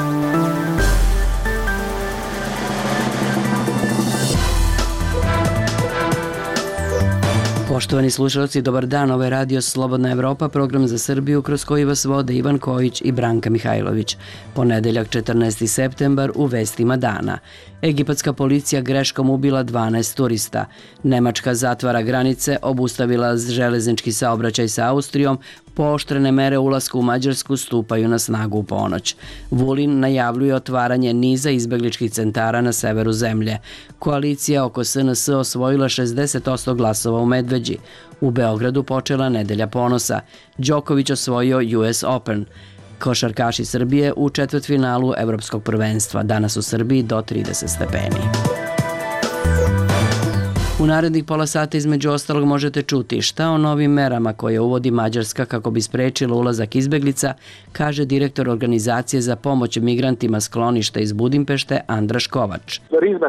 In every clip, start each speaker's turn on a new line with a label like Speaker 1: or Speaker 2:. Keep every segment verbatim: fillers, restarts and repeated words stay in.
Speaker 1: Poštovani slušalci, dobar dan, ovo je radio Slobodna Evropa, program za Srbiju kroz koji vas vode Ivan Kojić i Branka Mihajlović. Ponedeljak četrnaesti septembar u vestima dana. Egipatska policija greškom ubila dvanaest turista. Nemačka zatvara granice, obustavila železnički saobraćaj sa Austrijom, pooštrene mere ulaska u Mađarsku stupaju na snagu u ponoć. Vulin najavljuje otvaranje niza izbegličkih centara na severu zemlje. Koalicija oko S N S osvojila šezdeset posto glasova u Medveđi. U Beogradu počela nedelja ponosa. Đoković osvojio U S Open. Košarkaši Srbije u četvrtfinalu Evropskog prvenstva. Danas u Srbiji do trideset stepeni. U narednih pola sata između ostalog možete čuti šta o novim merama koje uvodi Mađarska kako bi sprečila ulazak izbeglica, kaže direktor organizacije za pomoć migrantima skloništa iz Budimpešte Andraš Kovač.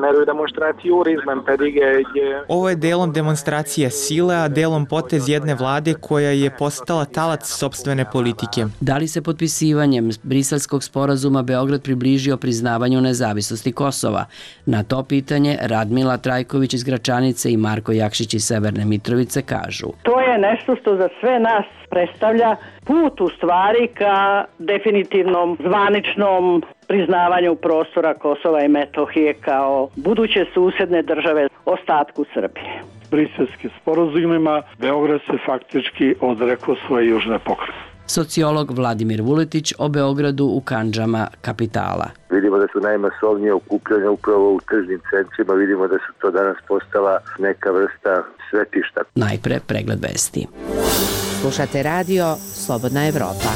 Speaker 2: Ovo je delom demonstracije sile, a delom potez jedne vlade koja je postala talac sopstvene politike.
Speaker 1: Da li se potpisivanjem Briselskog sporazuma Beograd približio priznavanju nezavisnosti Kosova? Na to pitanje Radmila Trajković iz Gračanice i Marko Jakšić iz Severne Mitrovice kažu.
Speaker 3: To je nešto što za sve nas predstavlja put u stvari ka definitivnom zvaničnom priznavanju prostora Kosova i Metohije kao buduće susedne države ostatku Srbije.
Speaker 4: Briselskim sporazumima Beograd se faktički odrekao svoje južne pokrajine.
Speaker 1: Sociolog Vladimir Vuletić o Beogradu u kandžama kapitala.
Speaker 5: Vidimo da su najmasovnije okupljanja upravo u tržnim centrima, vidimo da su to danas postala neka vrsta svetišta.
Speaker 1: Najpre pregled vesti.
Speaker 6: Slušate radio Slobodna Evropa.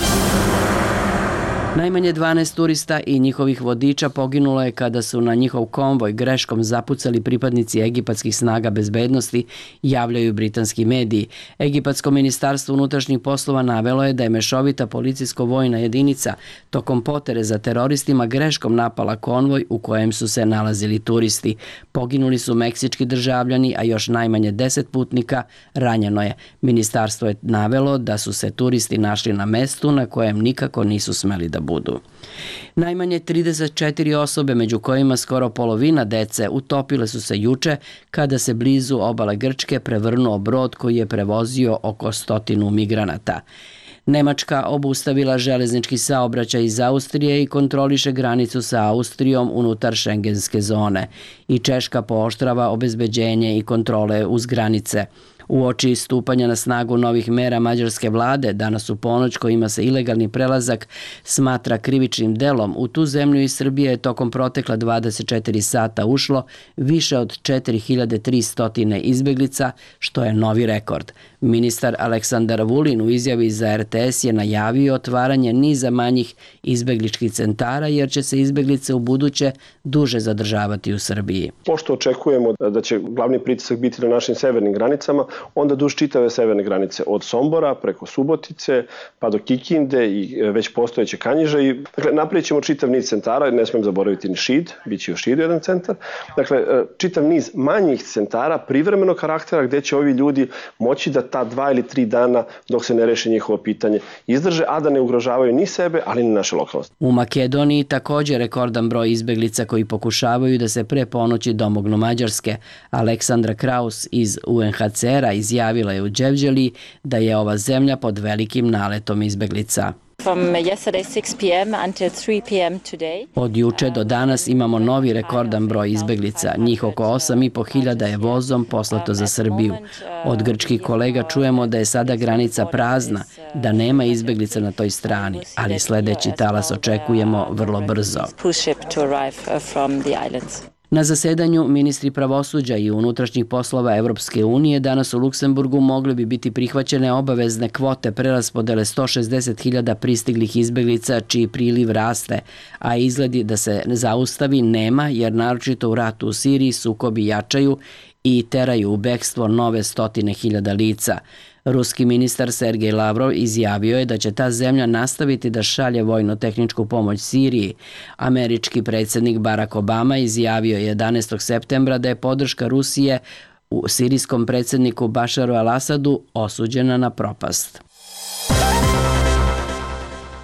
Speaker 1: Najmanje dvanaest turista i njihovih vodiča poginulo je kada su na njihov konvoj greškom zapucali pripadnici egipatskih snaga bezbednosti, javljaju britanski mediji. Egipatsko ministarstvo unutrašnjih poslova navelo je da je mešovita policijsko-vojna jedinica tokom potere za teroristima greškom napala konvoj u kojem su se nalazili turisti. Poginuli su meksički državljani, a još najmanje deset putnika ranjeno je. Ministarstvo je navelo da su se turisti našli na mestu na kojem nikako nisu smeli da budu. Najmanje trideset četiri osobe, među kojima skoro polovina dece, utopile su se juče kada se blizu obale Grčke prevrnuo brod koji je prevozio oko stotinu migranata. Nemačka obustavila železnički saobraćaj iz Austrije i kontroliše granicu sa Austrijom unutar šengenske zone. I Češka pooštrava obezbeđenje i kontrole uz granice. Uoči stupanja na snagu novih mera mađarske vlade, danas u ponoć kojima se ilegalni prelazak smatra krivičnim delom, u tu zemlju iz Srbije je tokom protekla dvadeset četiri sata ušlo više od četiri hiljade tristo izbeglica, što je novi rekord. Ministar Aleksandar Vulin u izjavi za R T S je najavio otvaranje niza manjih izbegličkih centara jer će se izbeglice u buduće duže zadržavati u Srbiji.
Speaker 7: Pošto očekujemo da će glavni pritisak biti na našim severnim granicama, onda duž čitave severne granice od Sombora preko Subotice pa do Kikinde i već postojeće Kanjiža. I, dakle, napravit ćemo čitav niz centara, ne smijem zaboraviti ni Šid, bit će u Šidu jedan centar. Dakle, čitav niz manjih centara privremenog karaktera gde će ovi ljudi moći da ta dva ili tri dana dok se ne reši njihovo pitanje izdrže, a da ne ugrožavaju ni sebe, ali ni naše lokalnosti.
Speaker 1: U Makedoniji također rekordan broj izbeglica koji pokušavaju da se pre ponoći domognu Mađarske. Aleksandra Kraus iz U N H C R-a izjavila je u Đevđeliji da je ova zemlja pod velikim naletom izbeglica. Od juče do danas imamo novi rekordan broj izbeglica. Njih oko osam i po hiljada je vozom poslato za Srbiju. Od grčkih kolega čujemo da je sada granica prazna, da nema izbeglica na toj strani, ali sledeći talas očekujemo vrlo brzo. Na zasedanju ministri pravosuđa i unutrašnjih poslova Evropske unije danas u Luksemburgu mogli bi biti prihvaćene obavezne kvote preraspodele sto šezdeset hiljada pristiglih izbeglica čiji priliv raste, a izgledi da se zaustavi nema jer naročito u ratu u Siriji sukobi jačaju i teraju u bekstvo nove stotine hiljada lica. Ruski ministar Sergej Lavrov izjavio je da će ta zemlja nastaviti da šalje vojno-tehničku pomoć Siriji. Američki predsjednik Barack Obama izjavio je jedanaestog septembra da je podrška Rusije u sirijskom predsjedniku Bašaru al-Asadu osuđena na propast.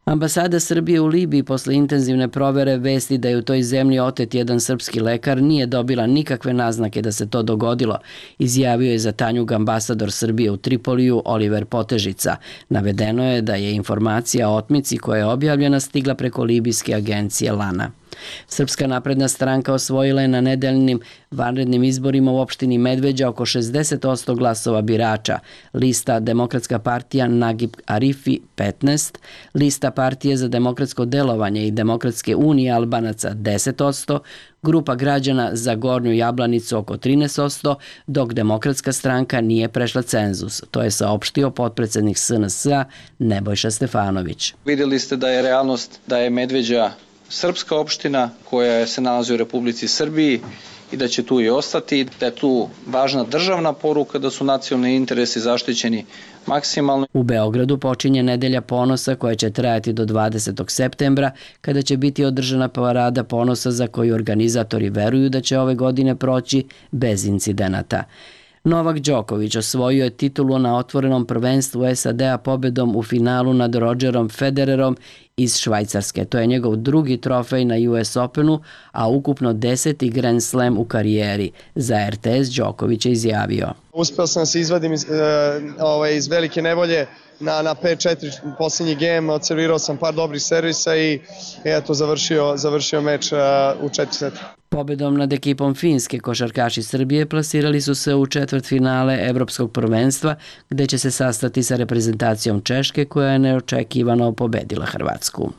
Speaker 1: Ambasada Srbije u Libiji posle intenzivne provere vesti da je u toj zemlji otet jedan srpski lekar nije dobila nikakve naznake da se to dogodilo, izjavio je za Tanjug ambasador Srbije u Tripoliju Oliver Potežica. Navedeno je da je informacija o otmici koja je objavljena stigla preko libijske agencije Lana. Srpska napredna stranka osvojila je na nedeljnim vanrednim izborima u opštini Medveđa oko šezdeset posto glasova birača, lista Demokratska partija Nagib Arifi petnaest, lista Partije za demokratsko delovanje i Demokratske unije Albanaca deset posto, grupa građana za Gornju Jablanicu oko trinaest posto, dok Demokratska stranka nije prešla cenzus. To je saopštio potpredsednik S N S-a Nebojša Stefanović.
Speaker 8: Vidjeli ste da je realnost da je Medveđa srpska opština koja se nalazi u Republici Srbiji i da će tu i ostati, da je tu važna državna poruka, da su nacionalni interesi zaštićeni maksimalno.
Speaker 1: U Beogradu počinje nedelja ponosa koja će trajati do dvadesetog septembra, kada će biti održana parada ponosa za koju organizatori veruju da će ove godine proći bez incidenata. Novak Đoković osvojio je titulu na otvorenom prvenstvu S A D-a pobedom u finalu nad Rodgerom Federerom iz Švajcarske. To je njegov drugi trofej na U S Openu, a ukupno deseti Grand Slam u karijeri. Za R T S Đoković je izjavio.
Speaker 9: Uspeo sam se izvadim iz, ovaj, iz velike nevolje na, na pet četiri posljednji game, odservirao sam par dobrih servisa i eto završio, završio meč uh, u četiri seta.
Speaker 1: Pobedom nad ekipom Finske košarkaši Srbije plasirali su se u četvrtfinale Evropskog prvenstva, gde će se sastati sa reprezentacijom Češke koja je neočekivano pobedila Hrvatsku.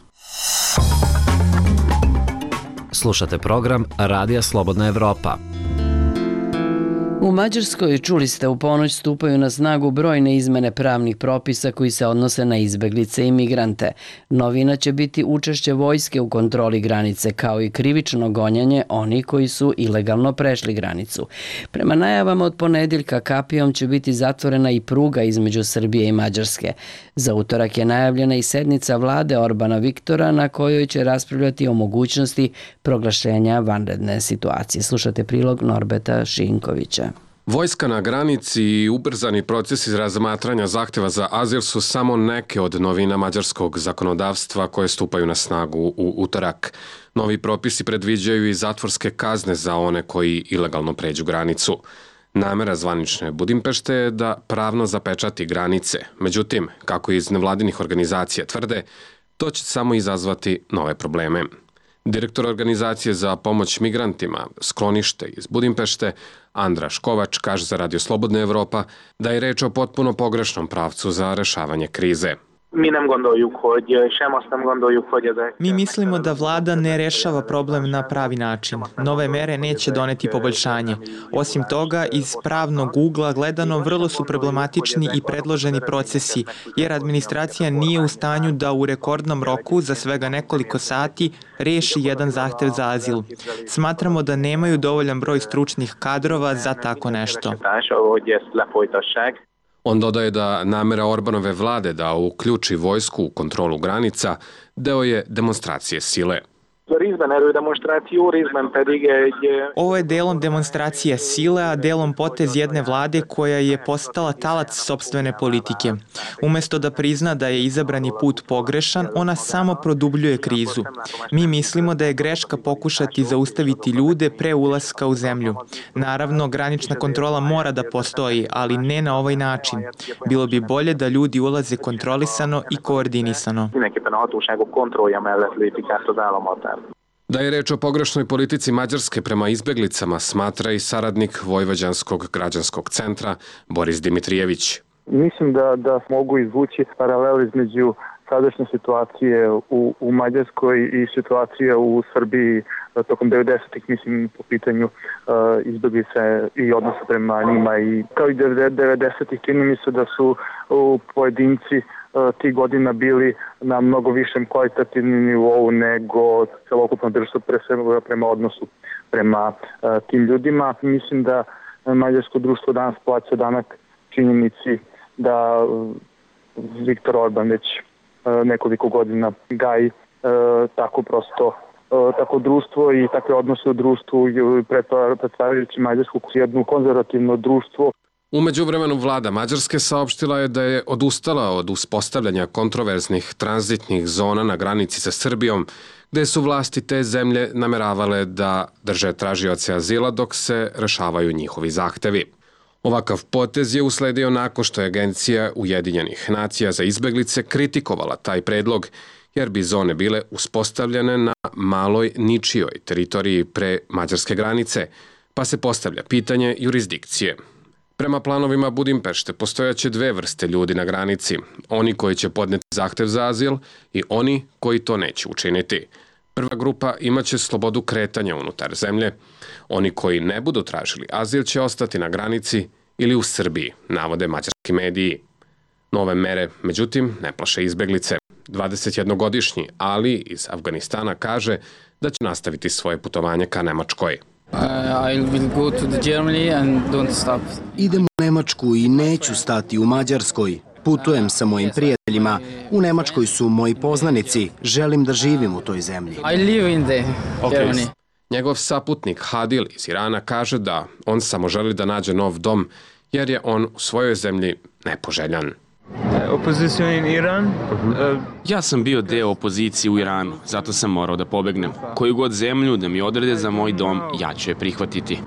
Speaker 10: Slušate program Radija Slobodna Evropa.
Speaker 1: U Mađarskoj, čuli ste, u ponoć stupaju na snagu brojne izmene pravnih propisa koji se odnose na izbeglice i migrante. Novina će biti učešće vojske u kontroli granice, kao i krivično gonjanje onih koji su ilegalno prešli granicu. Prema najavama od ponedeljka kapijom će biti zatvorena i pruga između Srbije i Mađarske. Za utorak je najavljena i sednica vlade Orbana Viktora na kojoj će raspravljati o mogućnosti proglašenja vanredne situacije. Slušate prilog Norbeta Šinkovića.
Speaker 11: Vojska na granici i ubrzani proces razmatranja zahteva za azil su samo neke od novina mađarskog zakonodavstva koje stupaju na snagu u utorak. Novi propisi predviđaju i zatvorske kazne za one koji ilegalno pređu granicu. Namera zvanične Budimpešte je da pravno zapečati granice. Međutim, kako iz nevladinih organizacija tvrde, to će samo izazvati nove probleme. Direktor organizacije za pomoć migrantima, sklonište iz Budimpešte, Andra Škovač, kaže za Radio Slobodna Evropa da je reč o potpuno pogrešnom pravcu za rešavanje krize.
Speaker 2: Mi mislimo da vlada ne rešava problem na pravi način. Nove mere neće doneti poboljšanje. Osim toga, iz pravnog ugla gledano vrlo su problematični i predloženi procesi, jer administracija nije u stanju da u rekordnom roku za svega nekoliko sati reši jedan zahtev za azil. Smatramo da nemaju dovoljan broj stručnih kadrova za tako nešto.
Speaker 11: On dodaje da namera Orbanove vlade da uključi vojsku u kontrolu granica deo je demonstracije sile.
Speaker 2: Ovo je delom demonstracije sile, a delom potez jedne vlade koja je postala talac sopstvene politike. Umesto da prizna da je izabrani put pogrešan, ona samo produbljuje krizu. Mi mislimo da je greška pokušati zaustaviti ljude pre ulaska u zemlju. Naravno, granična kontrola mora da postoji, ali ne na ovaj način. Bilo bi bolje da ljudi ulaze kontrolisano i koordinisano.
Speaker 11: Da je reč o pogrešnoj politici Mađarske prema izbeglicama smatra i saradnik Vojvođanskog građanskog centra Boris Dimitrijević.
Speaker 12: Mislim da, da mogu izvući paralel između sadašnje situacije u, u Mađarskoj i situacije u Srbiji tokom devedesetih, mislim, po pitanju uh, izbeglice i odnosa prema njima. I kao i devedesetih čini mi se da su uh, pojedinci uh, tih godina bili na mnogo višem kvalitativnom nivou nego celokupno društvo pre svega prema odnosu prema uh, tim ljudima. Mislim da mađarsko društvo danas plaća danak činjenici da uh, Viktor Orban već uh, nekoliko godina gaji uh, tako prosto tako društvo i takve odnose u društvu pretvarjujući Mađarsku jedno konzervativno društvo.
Speaker 11: U međuvremenu vlada Mađarske saopštila je da je odustala od uspostavljanja kontroverznih tranzitnih zona na granici sa Srbijom, gde su vlasti te zemlje nameravale da drže tražioce azila dok se rešavaju njihovi zahtevi. Ovakav potez je usledio nakon što je Agencija Ujedinjenih nacija za izbeglice kritikovala taj predlog, jer bi zone bile uspostavljene na maloj ničijoj teritoriji pre mađarske granice, pa se postavlja pitanje jurisdikcije. Prema planovima Budimpešte postojaće dve vrste ljudi na granici, oni koji će podneti zahtev za azil i oni koji to neće učiniti. Prva grupa imaće slobodu kretanja unutar zemlje, oni koji ne budu tražili azil će ostati na granici ili u Srbiji, navode mađarski mediji. Nove mere, međutim, ne plaše izbeglice. dvadesetjednogodišnji Ali iz Afganistana kaže da će nastaviti svoje putovanje ka Nemačkoj.
Speaker 13: Idem u Nemačku i neću stati u Mađarskoj. Putujem sa mojim prijateljima. U Nemačkoj su moji poznanici. Želim da živim u toj zemlji.
Speaker 11: Okay. Njegov saputnik Hadil iz Irana kaže da on samo želi da nađe nov dom, jer je on u svojoj zemlji nepoželjan.
Speaker 14: Ja sam bio deo opozicije u Iranu, zato sam morao da pobegnem. Koju god zemlju da mi odrede za moj dom, ja ću je prihvatiti.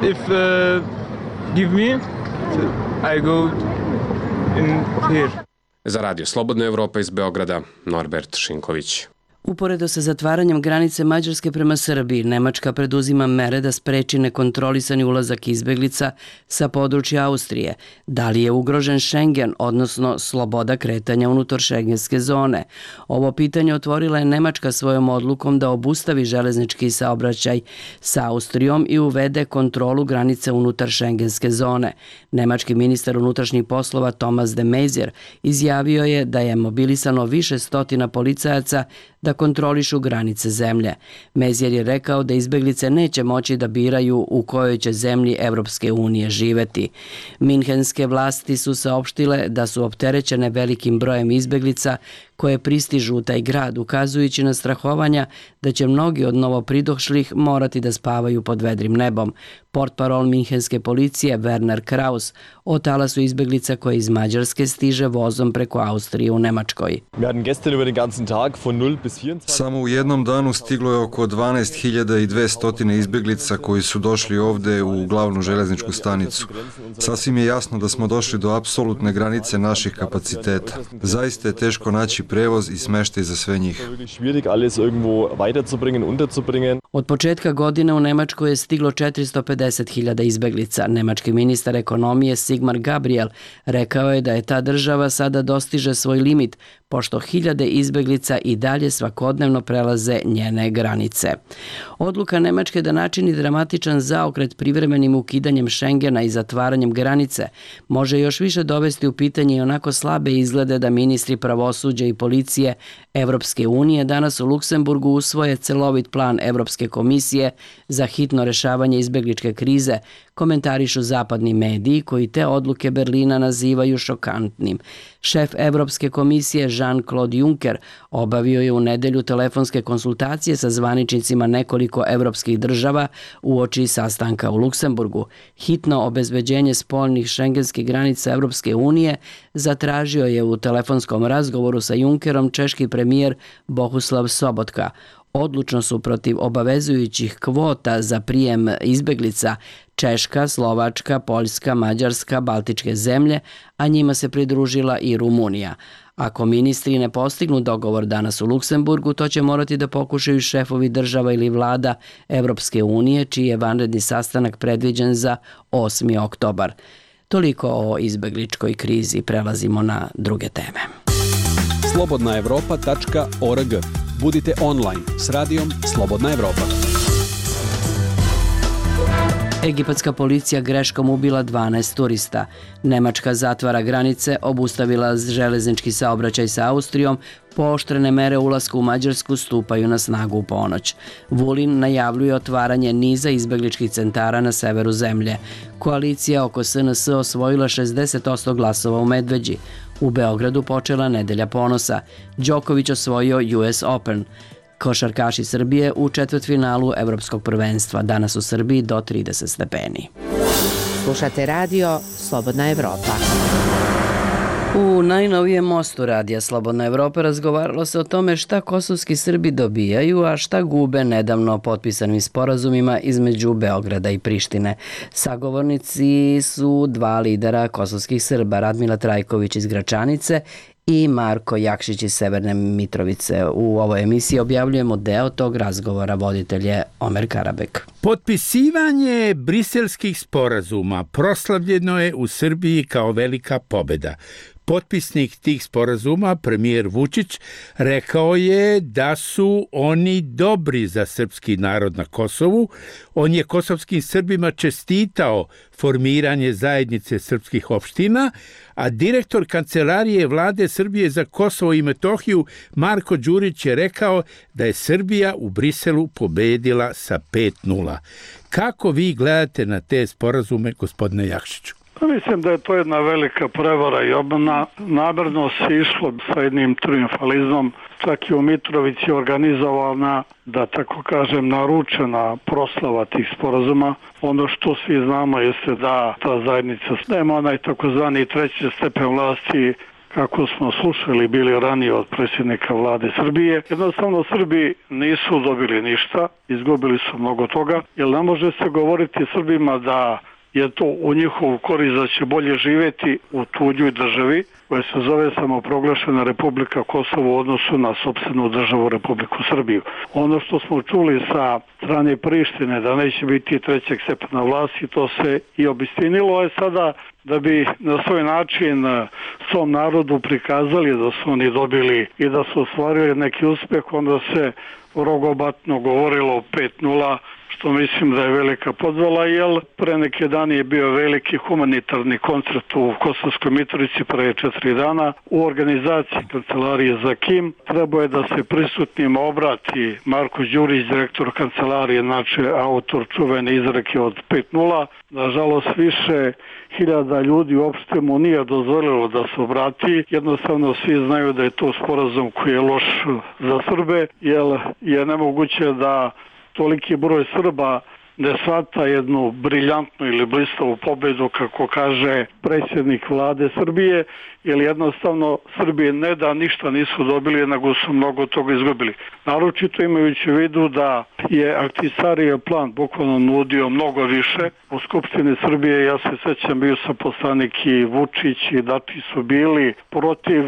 Speaker 11: Za Radio Slobodna Evropa iz Beograda, Norbert Šinković.
Speaker 1: Uporedo sa zatvaranjem granice Mađarske prema Srbiji, Nemačka preduzima mere da spreči nekontrolisani ulazak izbeglica sa područja Austrije. Da li je ugrožen Schengen, odnosno sloboda kretanja unutar šengenske zone? Ovo pitanje otvorila je Nemačka svojom odlukom da obustavi železnički saobraćaj sa Austrijom i uvede kontrolu granice unutar šengenske zone. Nemački ministar unutrašnjih poslova Thomas de Maizière izjavio je da je mobilisano više stotina policajaca da kontrolišu granice zemlje. Maizière je rekao da izbeglice neće moći da biraju u kojoj će zemlji Evropske unije živeti. Minhenske vlasti su saopštile da su opterećene velikim brojem izbeglica koje pristižu u taj grad, ukazujući na strahovanja da će mnogi od novopridošlih morati da spavaju pod vedrim nebom. Portparol minhenske policije Werner Kraus o talasu izbeglica koje iz Mađarske stiže vozom preko Austrije u Nemačkoj.
Speaker 15: Samo u jednom danu stiglo je oko dvanaest hiljada dvesta izbeglica koji su došli ovde u glavnu železničku stanicu. Sasvim je jasno da smo došli do apsolutne granice naših kapaciteta. Zaista je teško naći prevoz i smeštaj za sve njih.
Speaker 1: Od početka godine u Nemačkoj je stiglo četiristo pedeset hiljada izbeglica. Nemački ministar ekonomije Sigmar Gabriel rekao je da je ta država sada dostiže svoj limit, pošto hiljade izbeglica i dalje svakodnevno prelaze njene granice. Odluka Nemačke da načini dramatičan zaokret privremenim ukidanjem Schengena i zatvaranjem granice može još više dovesti u pitanje i onako slabe izglede da ministri pravosuđa i policije Evropske unije danas u Luksemburgu usvoje celovit plan Evropske komisije za hitno rešavanje izbegličke krize, komentarišu zapadni mediji koji te odluke Berlina nazivaju šokantnim. Šef Evropske komisije Jean-Claude Juncker obavio je u nedelju telefonske konsultacije sa zvaničnicima nekoliko evropskih država uoči sastanka u Luksemburgu. Hitno obezbeđenje spoljnih šengenskih granica Evropske unije zatražio je u telefonskom razgovoru sa Junckerom češki premijer Bohuslav Sobotka. Odlučno su protiv obavezujućih kvota za prijem izbeglica Češka, Slovačka, Poljska, Mađarska, Baltičke zemlje, a njima se pridružila i Rumunija. Ako ministri ne postignu dogovor danas u Luksemburgu, to će morati da pokušaju šefovi država ili vlada Evropske unije, čiji je vanredni sastanak predviđen za osmi oktobar. Toliko o izbegličkoj krizi. Prelazimo na druge teme.
Speaker 16: slobodna evropa tačka org. Budite online s radijom Slobodna Evropa.
Speaker 1: Egipatska policija greškom ubila dvanaest turista. Nemačka zatvara granice, obustavila železnički saobraćaj sa Austrijom, pooštrene mere ulasku u Mađarsku stupaju na snagu u ponoć. Vulin najavljuje otvaranje niza izbegličkih centara na severu zemlje. Koalicija oko S N S osvojila šezdeset posto glasova u Medveđi. U Beogradu počela nedelja ponosa. Đoković osvojio U S Open. Košarkaši Srbije u četvrtfinalu Evropskog prvenstva. Danas u Srbiji do trideset stepeni.
Speaker 6: Slušate radio Slobodna Evropa.
Speaker 1: U najnovijem mostu Radija Slobodna Evropa razgovaralo se o tome šta kosovski Srbi dobijaju, a šta gube nedavno potpisanim sporazumima između Beograda i Prištine. Sagovornici su dva lidera kosovskih Srba, Radmila Trajković iz Gračanice i Marko Jakšić iz Severne Mitrovice. U ovoj emisiji objavljujemo deo tog razgovora, voditelj je Omer Karabek.
Speaker 17: Potpisivanje briselskih sporazuma proslavljeno je u Srbiji kao velika pobeda. Potpisnik tih sporazuma, premijer Vučić, rekao je da su oni dobri za srpski narod na Kosovu. On je kosovskim Srbima čestitao formiranje zajednice srpskih opština, a direktor Kancelarije Vlade Srbije za Kosovo i Metohiju Marko Đurić je rekao da je Srbija u Briselu pobedila sa pet nula. Kako vi gledate na te sporazume, gospodine Jakšiću?
Speaker 4: Mislim da je to jedna velika prevara i obmana. Namerno se išlo sa jednim triumfalizmom, čak i u Mitrovici organizovana, da tako kažem, naručena proslava tih sporazuma. Ono što svi znamo jeste da ta zajednica nema onaj takozvani treći stepen vlasti, kako smo slušali bili ranije od predsjednika vlade Srbije. Jednostavno Srbi nisu dobili ništa, izgubili su mnogo toga, jer ne može se govoriti Srbima da je to u njihovu korist da će bolje živjeti u tuđoj državi koja se zove samoproglašena Republika Kosovo u odnosu na sopstvenu državu Republiku Srbiju. Ono što smo čuli sa strane Prištine da neće biti trećeg stepena vlasti, to se i obistinilo je sada da bi na svoj način svom narodu prikazali da su oni dobili i da su ostvarili neki uspjeh, onda se rogobatno govorilo pet nula, što mislim da je velika podvala, jer pre neke dani je bio veliki humanitarni koncert u Kosovskoj Mitrovici pre četiri dana u organizaciji Kancelarije za Kim. Trebao je da se prisutnima obrati Marko Đurić, direktor Kancelarije, znači autor čuvene izreke od pet nula. Nažalost, više hiljada ljudi uopšte mu nije dozvolilo da se obrati. Jednostavno svi znaju da je to sporazum koji je loš za Srbe, jer je nemoguće da toliki broj Srba ne shvata jednu briljantnu ili blistavu pobedu, kako kaže predsjednik vlade Srbije, jer jednostavno Srbije ne da ništa nisu dobili, nego su mnogo toga izgubili. Naročito imajući u vidu da je Ahtisarijev plan bukvalno nudio mnogo više. U Skupštini Srbije, ja se sećam, bio sam poslanik i Vučić i Dačić su bili protiv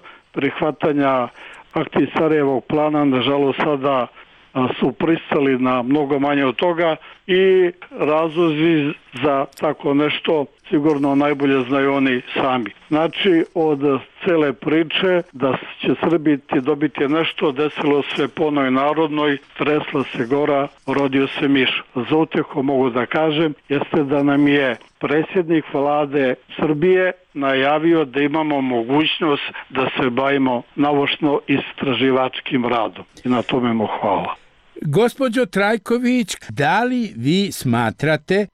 Speaker 4: prihvatanja Ahtisarijevog plana. Nažalost, sada su pristali na mnogo manje od toga i razlozi za tako nešto sigurno najbolje znaju oni sami. Znači, od cele priče da će Srbi dobiti nešto, desilo se po onoj narodnoj, tresla se gora, rodio se miš. Za utjehu mogu da kažem jeste da nam je predsjednik vlade Srbije najavio da imamo mogućnost da se bavimo naučno istraživačkim radom. I na tome mu hvala.
Speaker 17: Gospođo Trajković, da li vi smatrate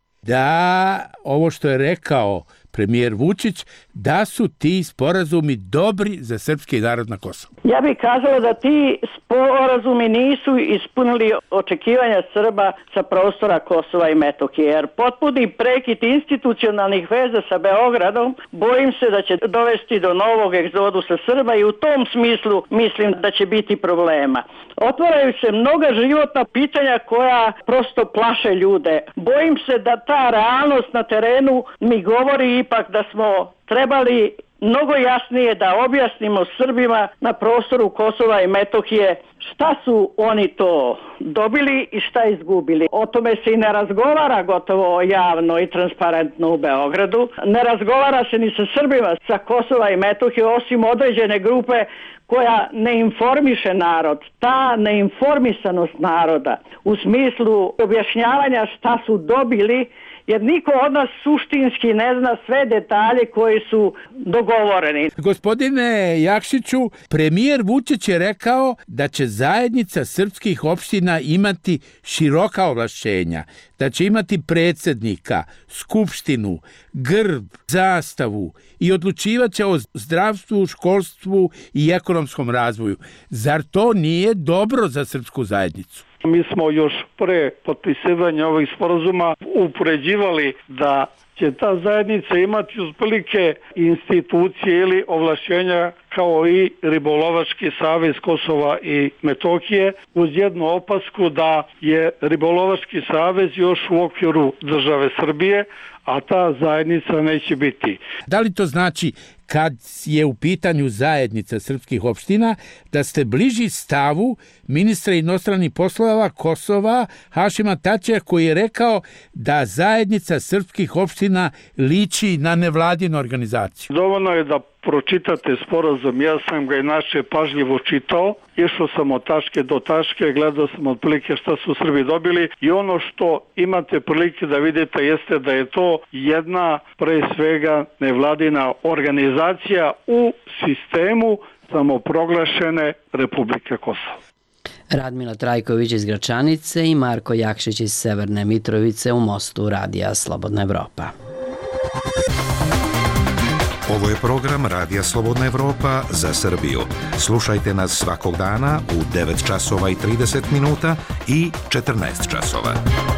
Speaker 17: da ovo što je rekao premijer Vučić, da su ti sporazumi dobri za srpski narod na Kosovu?
Speaker 3: Ja bih kazala da ti sporazumi nisu ispunili očekivanja Srba sa prostora Kosova i Metohije, jer potpuni prekid institucionalnih veza sa Beogradom bojim se da će dovesti do novog egzodusa Srba i u tom smislu mislim da će biti problema. Otvaraju se mnoga životna pitanja koja prosto plaše ljude. Bojim se da ta realnost na terenu mi govori ipak da smo trebali mnogo jasnije da objasnimo Srbima na prostoru Kosova i Metohije šta su oni to dobili i šta izgubili. O tome se i ne razgovara gotovo javno i transparentno u Beogradu. Ne razgovara se ni sa Srbima sa Kosova i Metohije, osim određene grupe koja ne informiše narod. Ta neinformisanost naroda u smislu objašnjavanja šta su dobili, jer niko od nas suštinski ne zna sve detalje koji su dogovoreni.
Speaker 17: Gospodine Jakšiću, premijer Vučić je rekao da će zajednica srpskih opština imati široka ovlašćenja, da će imati predsjednika, skupštinu, grb, zastavu i odlučivaće o zdravstvu, školstvu i ekonomskom razvoju. Zar to nije dobro za srpsku zajednicu?
Speaker 4: Mi smo još pre potpisivanja ovih sporazuma upoređivali da će ta zajednica imati uzprilike institucije ili ovlašćenja kao i Ribolovački savez Kosova i Metohije, uz jednu opasku da je Ribolovački savez još u okviru države Srbije, a ta zajednica neće biti.
Speaker 17: Da li to znači, kad je u pitanju zajednica srpskih opština, da ste bliži stavu ministra inostranih poslova Kosova Hašima Tačija, koji je rekao da zajednica srpskih opština liči na nevladinu organizaciju?
Speaker 4: Dovoljno je da pročitate sporazum, ja sam ga inače pažljivo čitao, išao sam od tačke do tačke, gledao sam otprilike šta su Srbi dobili i ono što imate prilike da vidite jeste da je to jedna pre svega nevladina organizacija u sistemu samoproglašene Republike Kosovo.
Speaker 1: Radmila Trajković iz Gračanice i Marko Jakšić iz Severne Mitrovice u Mostu, Radija Slobodna Evropa.
Speaker 18: Ovo je program Radija Slobodna Evropa za Srbiju. Slušajte nas svakog dana u devet časova i trideset minuta i četrnaest časova.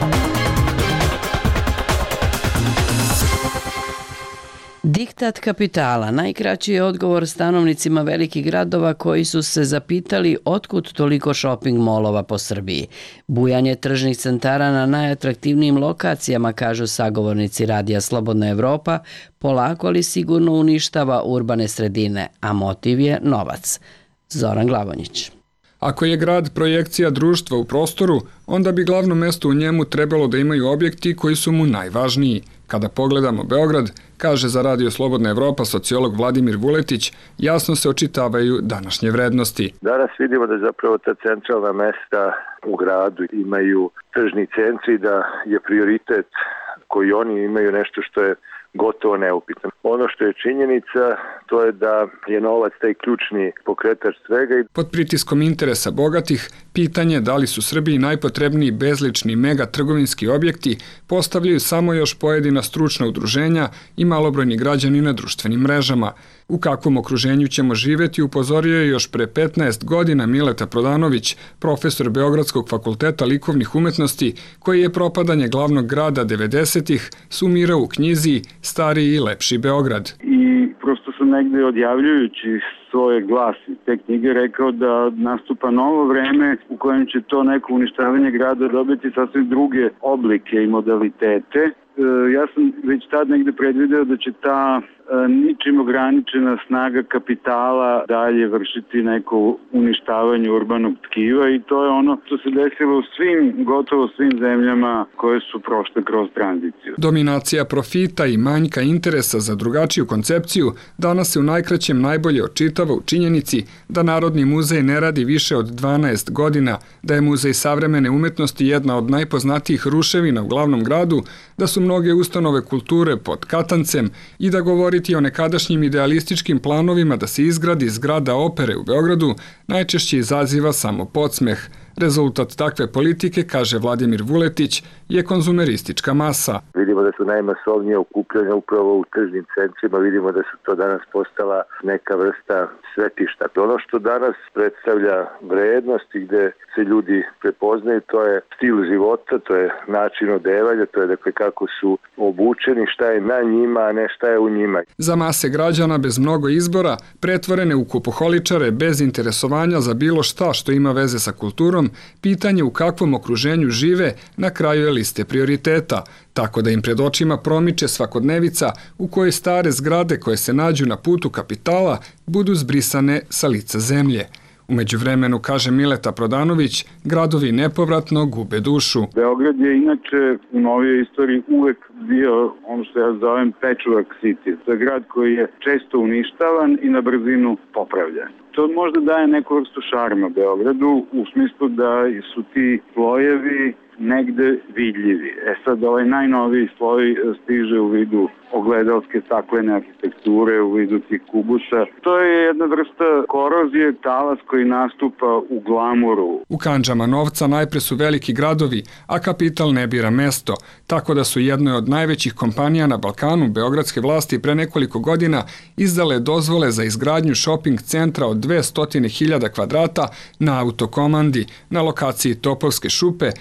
Speaker 1: Diktat kapitala najkraći je odgovor stanovnicima velikih gradova koji su se zapitali otkud toliko shopping molova po Srbiji. Bujanje tržnih centara na najatraktivnijim lokacijama, kažu sagovornici Radija Slobodna Evropa, polako ali sigurno uništava urbane sredine, a motiv je novac. Zoran Glavonjić.
Speaker 19: Ako je grad projekcija društva u prostoru, onda bi glavno mesto u njemu trebalo da imaju objekti koji su mu najvažniji. Kada pogledamo Beograd, kaže za Radio Slobodna Evropa sociolog Vladimir Vuletić, jasno se očitavaju današnje vrednosti.
Speaker 5: Danas vidimo da zapravo ta centralna mesta u gradu imaju tržni centri, da je prioritet koji oni imaju nešto što je gotovo neupitno. Ono što je činjenica, to je da je novac taj ključni pokretač svega.
Speaker 19: Pod pritiskom interesa bogatih, pitanje da li su Srbiji najpotrebniji bezlični mega trgovinski objekti postavljaju samo još pojedina stručna udruženja i malobrojni građani na društvenim mrežama. U kakvom okruženju ćemo živeti, upozorio je još pre petnaest godina Mileta Prodanović, profesor Beogradskog fakulteta likovnih umetnosti, koji je propadanje glavnog grada devedesetih sumirao u knjizi Stariji i lepši Beograd.
Speaker 20: I prosto sam negde odjavljujući svoje glas iz te knjige rekao da nastupa novo vreme u kojem će to neko uništavanje grada dobiti sasvim druge oblike i modalitete. Ja sam već tad negde predvideo da će ta ničim ograničena snaga kapitala dalje vršiti neko uništavanje urbanog tkiva i to je ono što se desilo u svim, gotovo svim zemljama koje su prošle kroz tranziciju.
Speaker 19: Dominacija profita i manjka interesa za drugačiju koncepciju danas se u najkraćem najbolje očitava u činjenici da Narodni muzej ne radi više od dvanaest godina, da je Muzej savremene umetnosti jedna od najpoznatijih ruševina u glavnom gradu, da su mnoge ustanove kulture pod katancem i da govoriti o nekadašnjim idealističkim planovima da se izgradi zgrada opere u Beogradu najčešće izaziva samo podsmeh. Rezultat takve politike, kaže Vladimir Vuletić, je konzumeristička masa.
Speaker 5: Vidimo da su najmasovnije okupljanja upravo u tržnim centrima, vidimo da su to danas postala neka vrsta svetišta. Ono što danas predstavlja vrednost i gde se ljudi prepoznaju, to je stil života, to je način odevanja, to je dakle kako su obučeni, šta je na njima, a ne šta je u njima.
Speaker 19: Za mase građana bez mnogo izbora, pretvorene u kupoholičare bez interesovanja za bilo šta što ima veze sa kulturom, pitanje u kakvom okruženju žive na kraju je liste prioriteta, tako da im pred očima promiče svakodnevica u kojoj stare zgrade koje se nađu na putu kapitala budu zbrisane sa lica zemlje. U međuvremenu, kaže Mileta Prodanović, gradovi nepovratno gube dušu.
Speaker 20: Beograd je inače u novijoj istoriji uvek bio ono što ja zovem patchwork city. To je grad koji je često uništavan i na brzinu popravljan. To možda daje neku vrstu šarma Beogradu u smislu da su ti slojevi negde vidljivi. E sad, ovaj najnoviji sloj stiže u vidu ogledalske staklene arhitekture, u vidu tih kubusa. To je jedna vrsta korozije, talas koji nastupa u glamuru.
Speaker 19: U kandžama novca najpre su veliki gradovi, a kapital ne bira mesto, tako da su jednoj od najvećih kompanija na Balkanu beogradske vlasti pre nekoliko godina izdale dozvole za izgradnju shopping centra od dvesta hiljada kvadrata na Autokomandi, na lokaciji Topovske šupe, gde je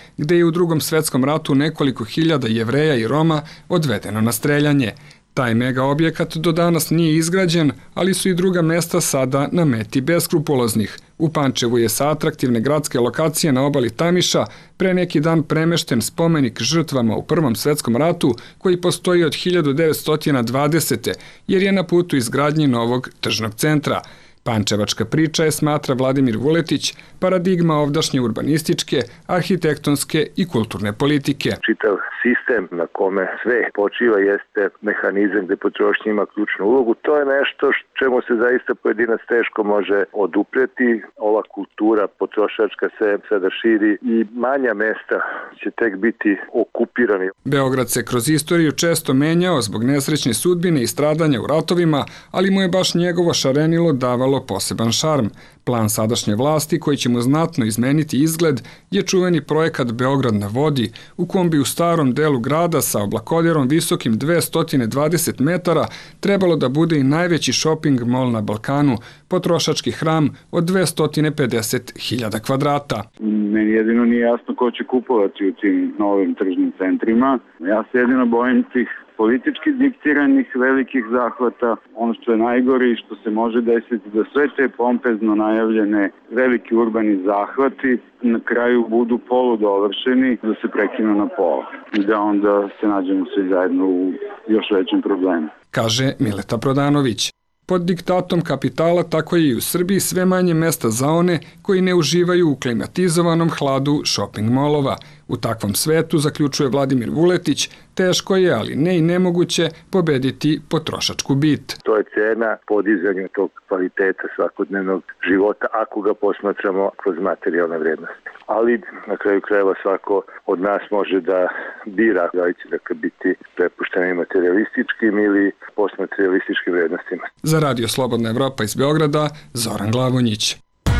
Speaker 19: je u Drugom svetskom ratu nekoliko hiljada Jevreja i Roma odvedeno na streljanje. Taj mega objekat do danas nije izgrađen, ali su i druga mesta sada na meti beskrupuloznih. U Pančevu je sa atraktivne gradske lokacije na obali Tamiša pre neki dan premešten spomenik žrtvama u Prvom svetskom ratu koji postoji od hiljadu devetsto dvadesete. jer je na putu izgradnje novog tržnog centra. Pančevačka priča je, smatra Vladimir Vuletić, paradigma ovdašnje urbanističke, arhitektonske i kulturne politike.
Speaker 5: Čitav sistem na kome sve počiva jeste mehanizam gde potrošnja ima ključnu ulogu. To je nešto čemu se zaista pojedinac teško može odupreti. Ova kultura potrošačka se sada širi i manja mesta će tek biti okupirani.
Speaker 19: Beograd se kroz istoriju često menjao zbog nesrećne sudbine i stradanja u ratovima, ali mu je baš njegovo šarenilo davalo poseban šarm. Plan sadašnje vlasti, koji će mu znatno izmeniti izgled, je čuveni projekat Beograd na vodi, u kom bi u starom delu grada sa oblakodjerom visokim dvesta dvadeset metara trebalo da bude i najveći shopping mall na Balkanu, potrošački hram od dvesta pedeset hiljada kvadrata.
Speaker 20: Meni jedino nije jasno ko će kupovati u tim novim tržnim centrima. Ja se jedino bojim tih politički diktiranih velikih zahvata. Ono što je najgore i što se može desiti da sve te pompezno najavljene veliki urbani zahvati na kraju budu poludovršeni, da se prekinu na pola i da onda se nađemo svi zajedno u još većem problemu.
Speaker 19: Kaže Mileta Prodanović. Pod diktatom kapitala tako je i u Srbiji sve manje mesta za one koji ne uživaju u klimatizovanom hladu shopping molova. U takvom svetu, zaključuje Vladimir Vuletić, teško je, ali ne i nemoguće, pobediti potrošačku bit.
Speaker 5: To je cena podizanja tog kvaliteta svakodnevnog života ako ga posmatramo kroz materijalne vrednosti. Ali na kraju krajeva svako od nas može da bira da li će dakle biti prepušteni materialističkim ili postmaterialističkim vrednostima.
Speaker 19: Za Radio Slobodna Evropa iz Beograda, Zoran Glavonjić.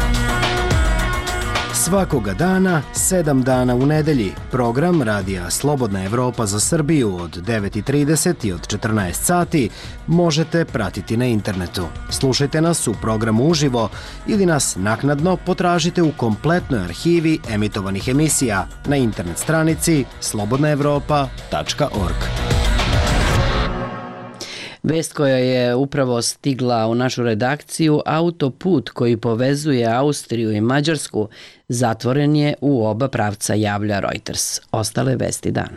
Speaker 13: Svakoga dana, sedam dana u nedelji, program Radija Slobodna Evropa za Srbiju od devet i trideset i od četrnaest sati možete pratiti na internetu. Slušajte nas u programu uživo ili nas naknadno potražite u kompletnoj arhivi emitovanih emisija na internet stranici slobodna evropa tačka org.
Speaker 1: Vest koja je upravo stigla u našu redakciju, autoput koji povezuje Austriju i Mađarsku zatvoren je u oba pravca, javlja Reuters. Ostale vesti dana.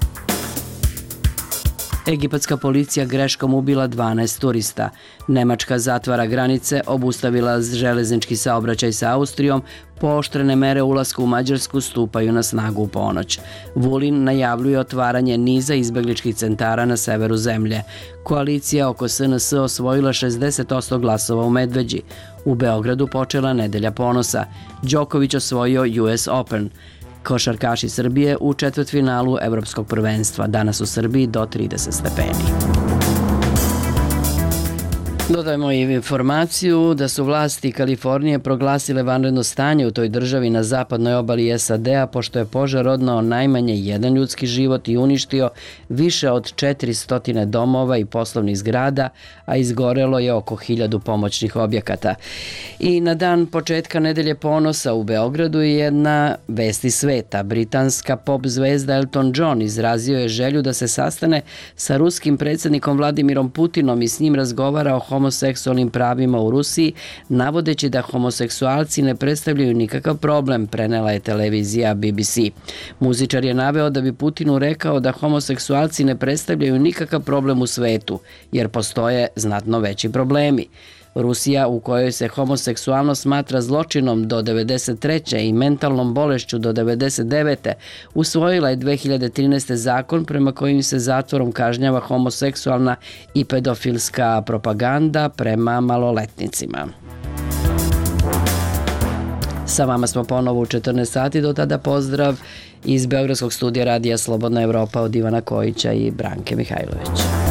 Speaker 1: Egipatska policija greškom ubila dvanaest turista. Nemačka zatvara granice, obustavila železnički saobraćaj sa Austrijom, pooštrene mere ulasku u Mađarsku stupaju na snagu u ponoć. Vulin najavljuje otvaranje niza izbegličkih centara na severu zemlje. Koalicija oko S N S osvojila šezdeset posto glasova u Medveđi. U Beogradu počela nedelja ponosa. Đoković osvojio U S Open. Košarkaši Srbije u četvrtfinalu Evropskog prvenstva. Danas u Srbiji do trideset stepeni. Dodajemo i informaciju da su vlasti Kalifornije proglasile vanredno stanje u toj državi na zapadnoj obali S A D-a pošto je požar odneo najmanje jedan ljudski život i uništio više od četiristo domova i poslovnih zgrada, a izgorelo je oko hiljadu pomoćnih objekata. I na dan početka nedelje ponosa u Beogradu je jedna vest iz sveta. Britanska pop zvezda Elton John izrazio je želju da se sastane sa ruskim predsjednikom Vladimirom Putinom i s njim razgovara o homoseksualnim pravima u Rusiji, navodeći da homoseksualci ne predstavljaju nikakav problem, prenela je televizija B B C. Muzičar je naveo da bi Putinu rekao da homoseksualci ne predstavljaju nikakav problem u svetu, jer postoje znatno veći problemi. Rusija, u kojoj se homoseksualnost smatra zločinom do devedeset treće i mentalnom bolešću do devedeset devete usvojila je dve hiljade trinaeste zakon prema kojim se zatvorom kažnjava homoseksualna i pedofilska propaganda prema maloletnicima. Sa vama smo ponovo u četrnaest sati, do tada pozdrav iz Beogradskog studija Radija Slobodna Evropa od Ivana Kojića i Branke Mihajlović.